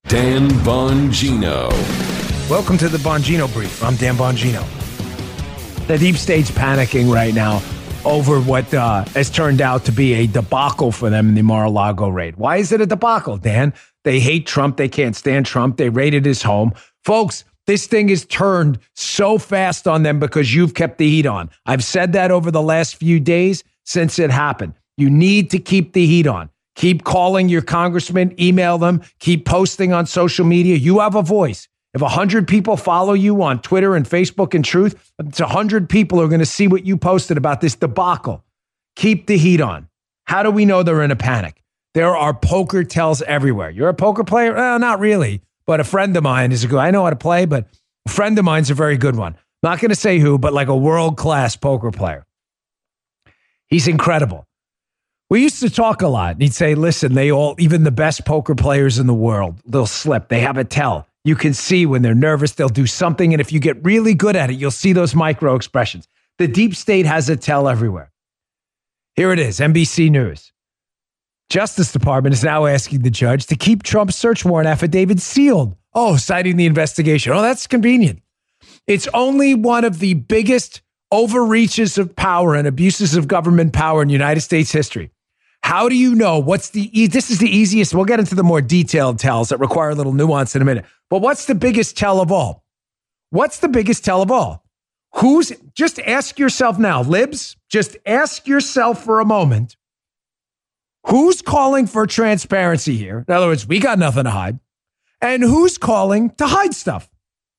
Dan Bongino. Welcome to the Bongino Brief. I'm Dan Bongino. The deep state's panicking right now over what has turned out to be a debacle for them in the Mar-a-Lago raid. Why is it a debacle, Dan? They hate Trump. They can't stand Trump. They raided his home. Folks, this thing is turned so fast on them because you've kept the heat on. I've said that over the last few days since it happened. You need to keep the heat on. Keep calling your congressman, email them, keep posting on social media. You have a voice. If 100 people follow you on Twitter and Facebook and Truth, it's 100 people who are going to see what you posted about this debacle. Keep the heat on. How do we know they're in a panic? There are poker tells everywhere. You're a poker player? Not really, but a friend of mine is a good. I know how to play, but a friend of mine's a very good one. Not going to say who, but like a world-class poker player. He's incredible. We used to talk a lot. And he'd say, listen, even the best poker players in the world, they'll slip. They have a tell. You can see when they're nervous, they'll do something. And if you get really good at it, you'll see those micro expressions. The deep state has a tell everywhere. Here it is, NBC News. Justice Department is now asking the judge to keep Trump's search warrant affidavit sealed. Oh, citing the investigation. Oh, that's convenient. It's only one of the biggest overreaches of power and abuses of government power in United States history. How do you know this is the easiest. We'll get into the more detailed tells that require a little nuance in a minute. But what's the biggest tell of all? What's the biggest tell of all? Just ask yourself now, libs, just ask yourself for a moment. Who's calling for transparency here? In other words, we got nothing to hide. And who's calling to hide stuff?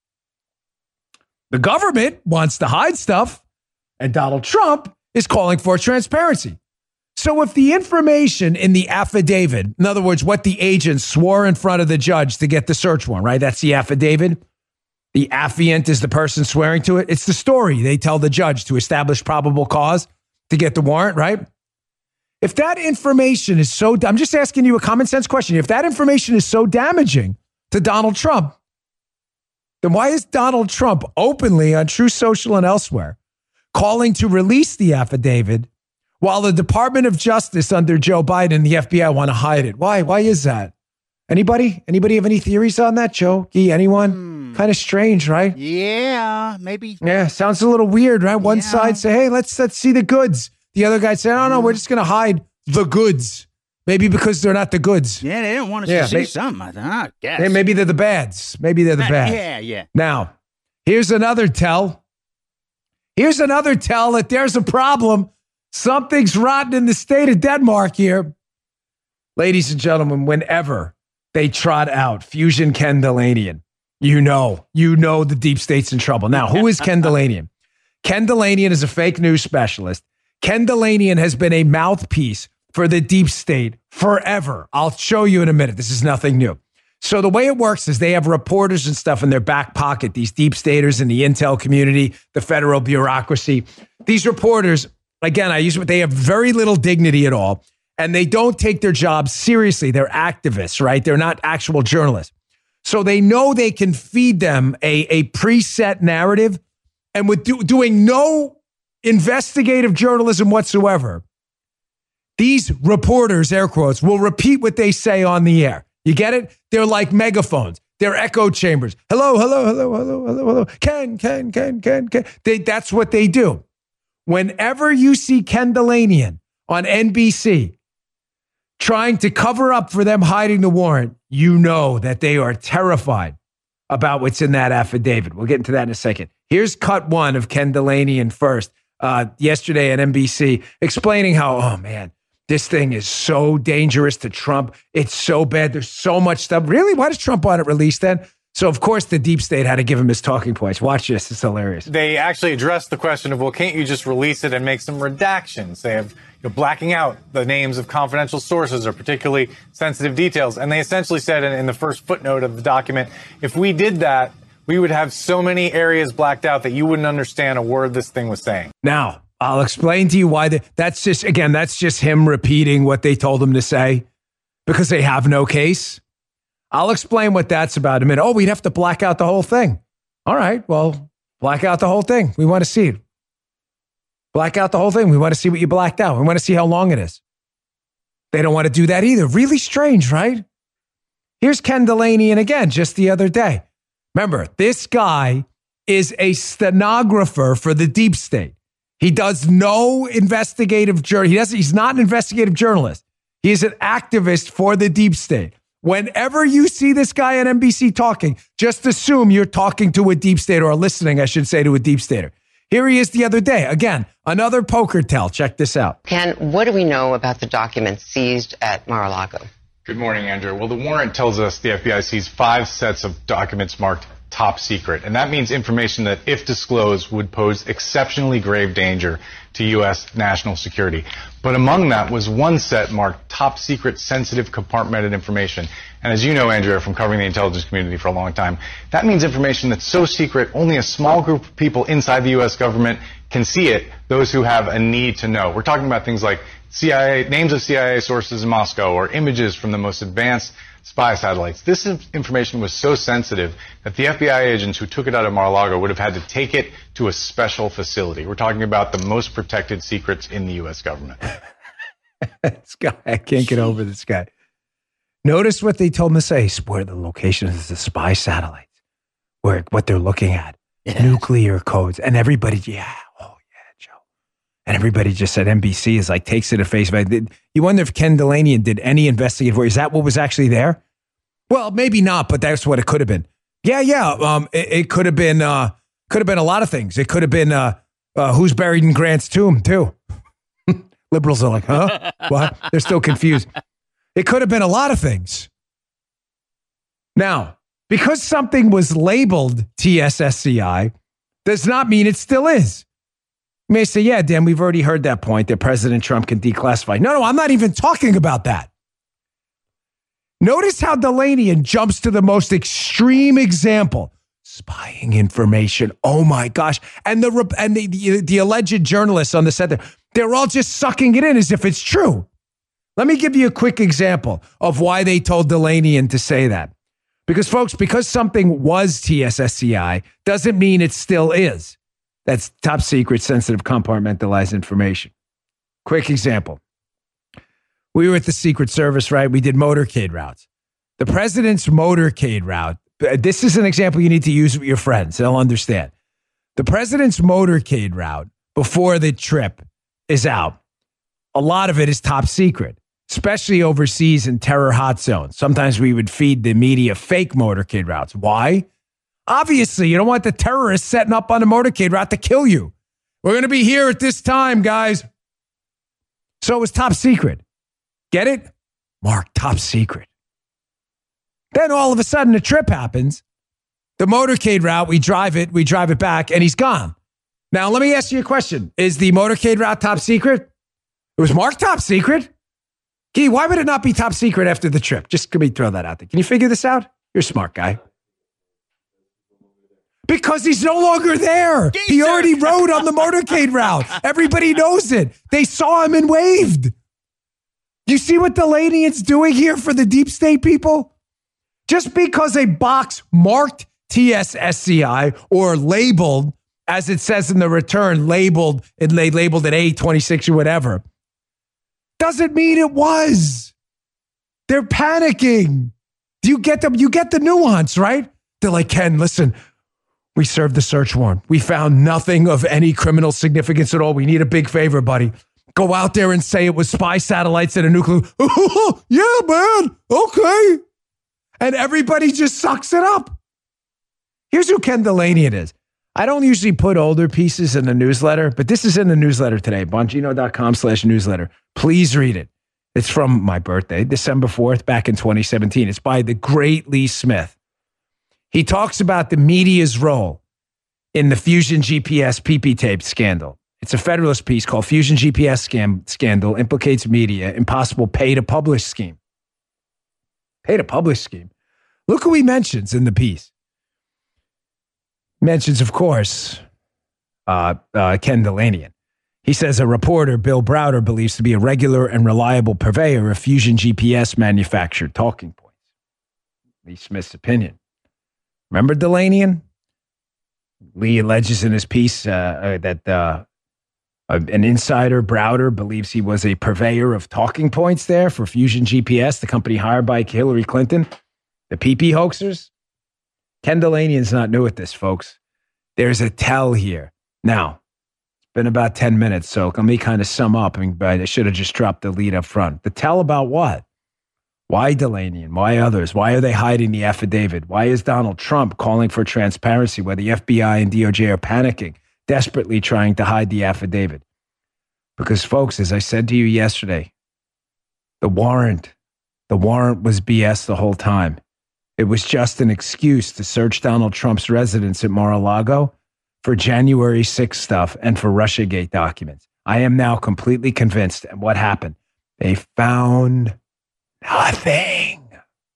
The government wants to hide stuff, and Donald Trump is calling for transparency. So if the information in the affidavit, in other words, what the agent swore in front of the judge to get the search warrant, right? That's the affidavit. The affiant is the person swearing to it. It's the story they tell the judge to establish probable cause to get the warrant, right? If that information is I'm just asking you a common sense question. If that information is so damaging to Donald Trump, then why is Donald Trump openly on Truth Social and elsewhere calling to release the affidavit while the Department of Justice under Joe Biden and the FBI want to hide it? Why? Why is that? Anybody? Anybody have any theories on that, Joe? Gee, anyone? Kind of strange, right? Yeah, maybe. Yeah, sounds a little weird, right? One side say, hey, let's see the goods. The other guy say, no, we're just going to hide the goods. Maybe because they're not the goods. Yeah, they didn't want us to see something, I guess. Hey, maybe they're the bads. Yeah. Now, here's another tell. Here's another tell that there's a problem. Something's rotten in the state of Denmark here. Ladies and gentlemen, whenever they trot out Fusion Ken Dilanian, you know the deep state's in trouble. Now, who is Ken Dilanian? Ken Dilanian is a fake news specialist. Ken Dilanian has been a mouthpiece for the deep state forever. I'll show you in a minute. This is nothing new. So the way it works is they have reporters and stuff in their back pocket, these deep staters in the intel community, the federal bureaucracy. These reporters, again, they have very little dignity at all, and they don't take their jobs seriously. They're activists, right? They're not actual journalists. So they know they can feed them a preset narrative, and with doing no investigative journalism whatsoever, these reporters, air quotes, will repeat what they say on the air. You get it? They're like megaphones. They're echo chambers. Hello, hello, hello, hello, hello, hello. Ken. That's what they do. Whenever you see Ken Dilanian on NBC trying to cover up for them hiding the warrant, you know that they are terrified about what's in that affidavit. We'll get into that in a second. Here's cut one of Ken Dilanian first, yesterday at NBC, explaining how, oh man, this thing is so dangerous to Trump. It's so bad. There's so much stuff. Really? Why does Trump want it released then? So, of course, the deep state had to give him his talking points. Watch this. It's hilarious. They actually addressed the question of, well, can't you just release it and make some redactions? They have blacking out the names of confidential sources or particularly sensitive details. And they essentially said in the first footnote of the document, if we did that, we would have so many areas blacked out that you wouldn't understand a word this thing was saying. Now, I'll explain to you why that's just him repeating what they told him to say because they have no case. I'll explain what that's about in a minute. Oh, we'd have to black out the whole thing. All right, well, black out the whole thing. We want to see it. Black out the whole thing. We want to see what you blacked out. We want to see how long it is. They don't want to do that either. Really strange, right? Here's Ken Dilanian again, just the other day. Remember, this guy is a stenographer for the deep state. He does no investigative journalism. He's not an investigative journalist. He's an activist for the deep state. Whenever you see this guy on NBC talking, just assume you're talking to a deep state, or listening, I should say, to a deep stater. Here he is the other day. Again, another poker tell. Check this out. Ken, what do we know about the documents seized at Mar-a-Lago? Good morning, Andrew. Well, the warrant tells us the FBI seized 5 sets of documents marked top secret. And that means information that, if disclosed, would pose exceptionally grave danger to U.S. national security. But among that was one set marked top secret, sensitive, compartmented information. And as you know, Andrea, from covering the intelligence community for a long time, that means information that's so secret only a small group of people inside the U.S. government can see it, those who have a need to know. We're talking about things like names of CIA sources in Moscow, or images from the most advanced spy satellites. This information was so sensitive that the FBI agents who took it out of Mar-a-Lago would have had to take it to a special facility. We're talking about the most protected secrets in the U.S. government. This guy, I can't get over this guy. Notice what they told him to say. Where the location is the spy satellites, what they're looking at, nuclear codes, and everybody, Joe. And everybody just said NBC is like, takes it at face value. You wonder if Ken Dilanian did any investigative work. Is that what was actually there? Well, maybe not, but that's what it could have been. It could have been a lot of things. It could have been who's buried in Grant's tomb too. Liberals are like, huh? What? They're still confused. It could have been a lot of things. Now, because something was labeled TSSCI does not mean it still is. You may say, yeah, Dan, we've already heard that point that President Trump can declassify. No, I'm not even talking about that. Notice how Dilanian jumps to the most extreme example. Spying information. Oh, my gosh. And the alleged journalists on the set, they're all just sucking it in as if it's true. Let me give you a quick example of why they told Dilanian to say that. Because, folks, because something was TSSCI doesn't mean it still is. That's top secret, sensitive, compartmentalized information. Quick example. We were at the Secret Service, right? We did motorcade routes. The president's motorcade route, this is an example you need to use with your friends. They'll understand. The president's motorcade route before the trip is out. A lot of it is top secret, especially overseas in terror hot zones. Sometimes we would feed the media fake motorcade routes. Why? Obviously, you don't want the terrorists setting up on a motorcade route to kill you. We're going to be here at this time, guys. So it was top secret. Get it? Mark, top secret. Then all of a sudden, the trip happens. The motorcade route, we drive it back, and he's gone. Now, let me ask you a question. Is the motorcade route top secret? It was marked top secret. Gee, why would it not be top secret after the trip? Just let me throw that out there. Can you figure this out? You're a smart guy. Because he's no longer there. He already rode on the motorcade route. Everybody knows it. They saw him and waved. You see what Dilanian's doing here for the deep state people? Just because a box marked TSSCI or labeled, as it says in the return, labeled it A26 or whatever, doesn't mean it was. They're panicking. Do you get them? You get the nuance, right? They're like, Ken, listen, we served the search warrant. We found nothing of any criminal significance at all. We need a big favor, buddy. Go out there and say it was spy satellites and a nuclear. Yeah, man. Okay. And everybody just sucks it up. Here's who Ken Dilanian is. I don't usually put older pieces in the newsletter, but this is in the newsletter today, bongino.com/newsletter. Please read it. It's from my birthday, December 4th, back in 2017. It's by the great Lee Smith. He talks about the media's role in the Fusion GPS PP tape scandal. It's a Federalist piece called Fusion GPS Scandal Implicates Media, Impossible Pay-to-Publish Scheme. Pay-to-publish scheme. Look who he mentions in the piece. Mentions, of course, Ken Dilanian. He says a reporter, Bill Browder, believes to be a regular and reliable purveyor of Fusion GPS manufactured talking points. Lee Smith's opinion. Remember Dilanian? Lee alleges in his piece that an insider, Browder, believes he was a purveyor of talking points there for Fusion GPS, the company hired by Hillary Clinton. The PP hoaxers? Ken Dilanian's not new at this, folks. There's a tell here. Now, it's been about 10 minutes, so let me kind of sum up. I should have just dropped the lead up front. The tell about what? Why Dilanian? Why others? Why are they hiding the affidavit? Why is Donald Trump calling for transparency where the FBI and DOJ are panicking, desperately trying to hide the affidavit? Because, folks, as I said to you yesterday, the warrant was BS the whole time. It was just an excuse to search Donald Trump's residence at Mar-a-Lago for January 6th stuff and for Russiagate documents. I am now completely convinced. And what happened? They found nothing.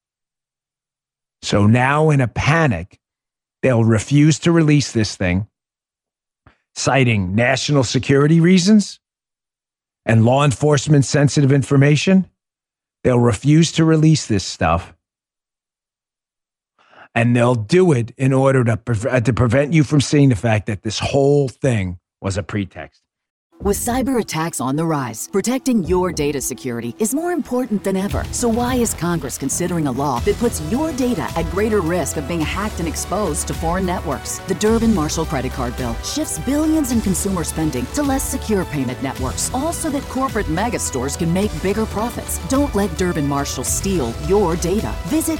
So now in a panic, they'll refuse to release this thing, citing national security reasons and law enforcement sensitive information. They'll refuse to release this stuff. And they'll do it in order to prevent you from seeing the fact that this whole thing was a pretext. With cyber attacks on the rise, protecting your data security is more important than ever. So why is Congress considering a law that puts your data at greater risk of being hacked and exposed to foreign networks? The Durbin-Marshall credit card bill shifts billions in consumer spending to less secure payment networks, all so that corporate mega stores can make bigger profits. Don't let Durbin-Marshall steal your data. Visit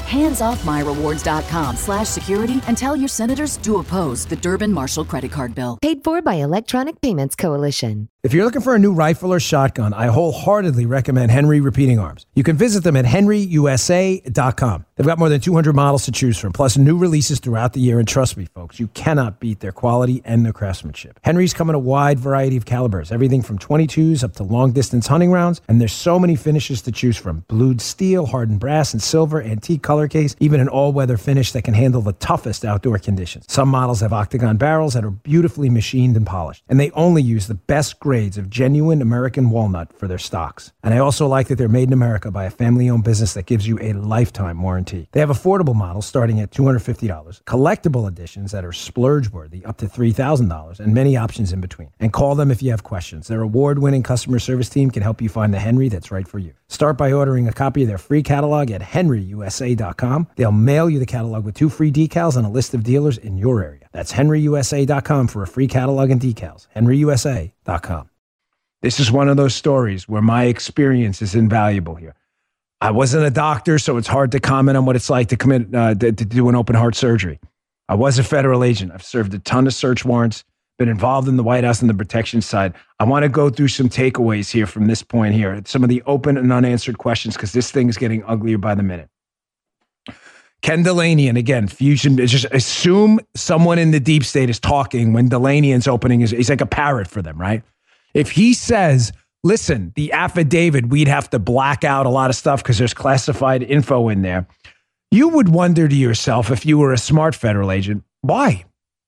handsoffmyrewards.com/security and tell your senators to oppose the Durbin-Marshall credit card bill. Paid for by Electronic Payments Coalition. If you're looking for a new rifle or shotgun, I wholeheartedly recommend Henry Repeating Arms. You can visit them at henryusa.com. They've got more than 200 models to choose from, plus new releases throughout the year. And trust me, folks, you cannot beat their quality and their craftsmanship. Henry's come in a wide variety of calibers, everything from .22s up to long-distance hunting rounds. And there's so many finishes to choose from. Blued steel, hardened brass and silver, antique color case, even an all-weather finish that can handle the toughest outdoor conditions. Some models have octagon barrels that are beautifully machined and polished. And they only use the best grades of genuine American walnut for their stocks. And I also like that they're made in America by a family-owned business that gives you a lifetime warranty. They have affordable models starting at $250, collectible editions that are splurge-worthy up to $3,000, and many options in between. And call them if you have questions. Their award-winning customer service team can help you find the Henry that's right for you. Start by ordering a copy of their free catalog at henryusa.com. They'll mail you the catalog with 2 free decals and a list of dealers in your area. That's henryusa.com for a free catalog and decals. henryusa.com. This is one of those stories where my experience is invaluable here. I wasn't a doctor, so it's hard to comment on what it's like to to do an open heart surgery. I was a federal agent. I've served a ton of search warrants, been involved in the White House and the protection side. I want to go through some takeaways here from this point here, some of the open and unanswered questions, because this thing is getting uglier by the minute. Ken Dilanian, again, Fusion, just assume someone in the deep state is talking when Dilanian's opening he's like a parrot for them, right? If he says, listen, the affidavit, we'd have to black out a lot of stuff because there's classified info in there, you would wonder to yourself, if you were a smart federal agent, why?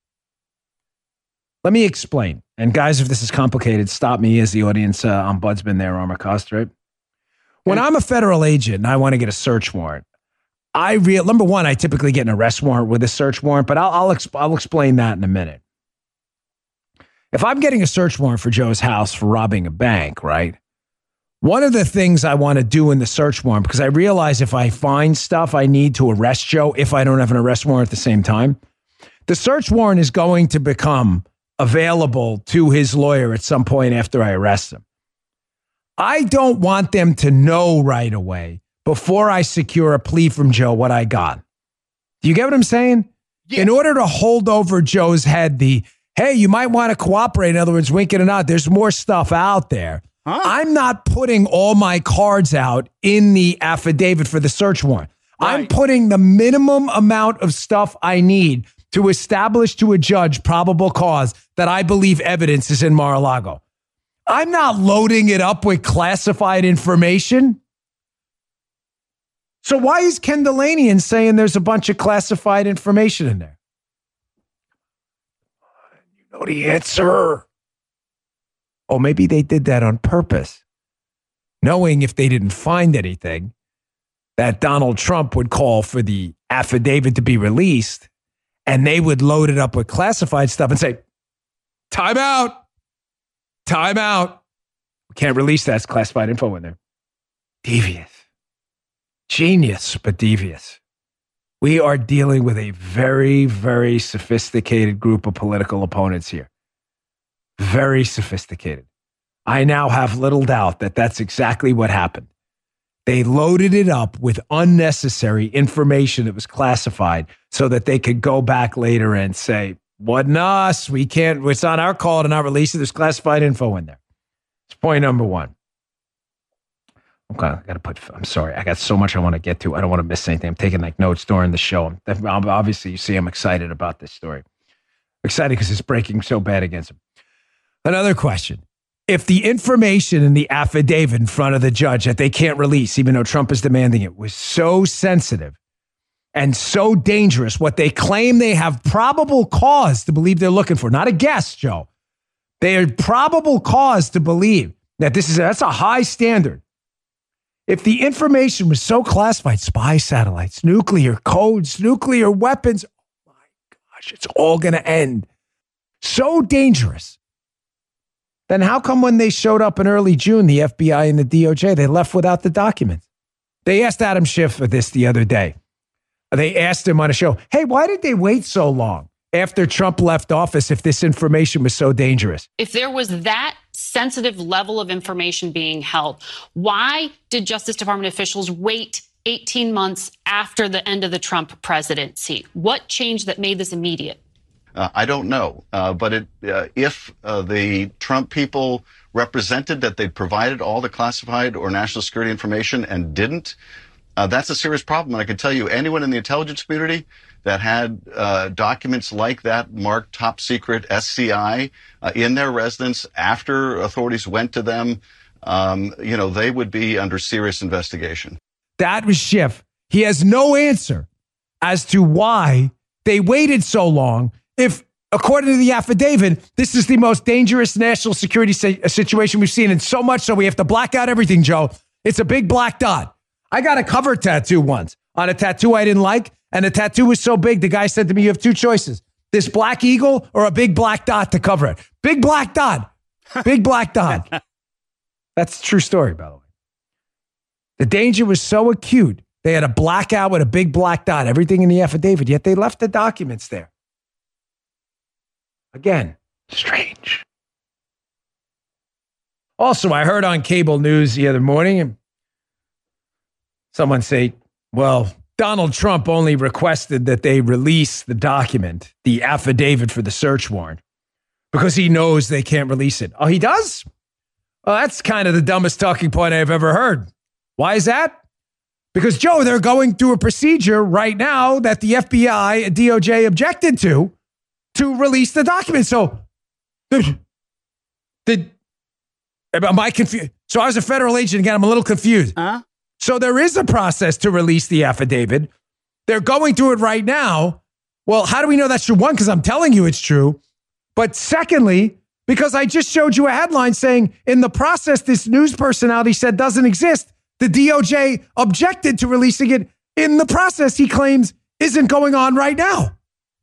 Let me explain. And guys, if this is complicated, stop me as the audience ombudsman there, Armacost, right? When I'm a federal agent and I want to get a search warrant, number one, I typically get an arrest warrant with a search warrant, but I'll explain that in a minute. If I'm getting a search warrant for Joe's house for robbing a bank, right? One of the things I want to do in the search warrant, because I realize if I find stuff I need to arrest Joe, if I don't have an arrest warrant at the same time, the search warrant is going to become available to his lawyer at some point after I arrest him. I don't want them to know right away before I secure a plea from Joe what I got. Do you get what I'm saying? Yeah. In order to hold over Joe's head hey, you might want to cooperate. In other words, wink it or not, there's more stuff out there. Huh? I'm not putting all my cards out in the affidavit for the search warrant. Right. I'm putting the minimum amount of stuff I need to establish to a judge probable cause that I believe evidence is in Mar-a-Lago. I'm not loading it up with classified information. So why is Ken Dilanian saying there's a bunch of classified information in there? You know the answer. Oh, maybe they did that on purpose, knowing if they didn't find anything, that Donald Trump would call for the affidavit to be released, and they would load it up with classified stuff and say, time out. Time out. We can't release that. It's classified info in there. Devious. Genius, but devious. We are dealing with a very, very sophisticated group of political opponents here. Very sophisticated. I now have little doubt that that's exactly what happened. They loaded it up with unnecessary information that was classified so that they could go back later and say, wasn't us. We can't, it's not our call to not release it. There's classified info in there. It's point number one. Okay, I'm sorry. I got so much I want to get to. I don't want to miss anything. I'm taking like notes during the show. Obviously, you see, I'm excited about this story. Excited because it's breaking so bad against him. Another question. If the information in the affidavit in front of the judge that they can't release, even though Trump is demanding it, was so sensitive and so dangerous, what they claim they have probable cause to believe they're looking for, not a guess, Joe. They have probable cause to believe that that's a high standard. If the information was so classified, spy satellites, nuclear codes, nuclear weapons, oh my gosh, it's all going to end. So dangerous. Then how come when they showed up in early June, the FBI and the DOJ, they left without the documents? They asked Adam Schiff for this the other day. They asked him on a show, hey, why did they wait so long after Trump left office if this information was so dangerous? If there was that sensitive level of information being held, why did Justice Department officials wait 18 months after the end of the Trump presidency? What changed that made this immediate? I don't know, but if the Trump people represented that they provided all the classified or national security information and didn't, that's a serious problem. And I can tell you, anyone in the intelligence community that had documents like that marked top secret SCI in their residence after authorities went to them, they would be under serious investigation. That was Schiff. He has no answer as to why they waited so long. If, according to the affidavit, this is the most dangerous national security situation we've seen, and so much so we have to black out everything, Joe. It's a big black dot. I got a cover tattoo once on a tattoo I didn't like, and the tattoo was so big, the guy said to me, you have two choices, this black eagle or a big black dot to cover it. Big black dot. Big black dot. That's a true story, by the way. The danger was so acute, they had a blackout with a big black dot, everything in the affidavit, yet they left the documents there. Again, strange. Also, I heard on cable news the other morning, someone say, well, Donald Trump only requested that they release the document, the affidavit for the search warrant, because he knows they can't release it. Oh, he does? Well, that's kind of the dumbest talking point I've ever heard. Why is that? Because, Joe, they're going through a procedure right now that the FBI and DOJ objected to release the document. So, am I confused? So I was a federal agent again. I'm a little confused. So there is a process to release the affidavit. They're going through it right now. Well, how do we know that's true? One, because I'm telling you it's true. But secondly, because I just showed you a headline saying in the process this news personality said doesn't exist, the DOJ objected to releasing it in the process he claims isn't going on right now.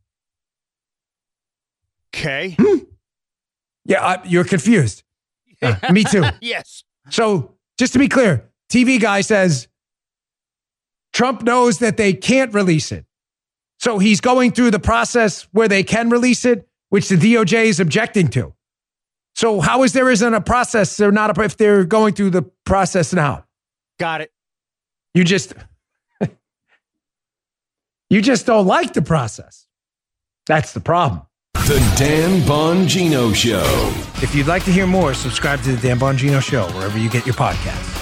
Okay. Yeah, you're confused. Me too. Yes. So just to be clear, TV guy says Trump knows that they can't release it. So he's going through the process where they can release it, which the DOJ is objecting to. So how is there isn't a process? They're not if they're going through the process now. Got it. You just don't like the process. That's the problem. The Dan Bongino Show. If you'd like to hear more, subscribe to The Dan Bongino Show wherever you get your podcasts.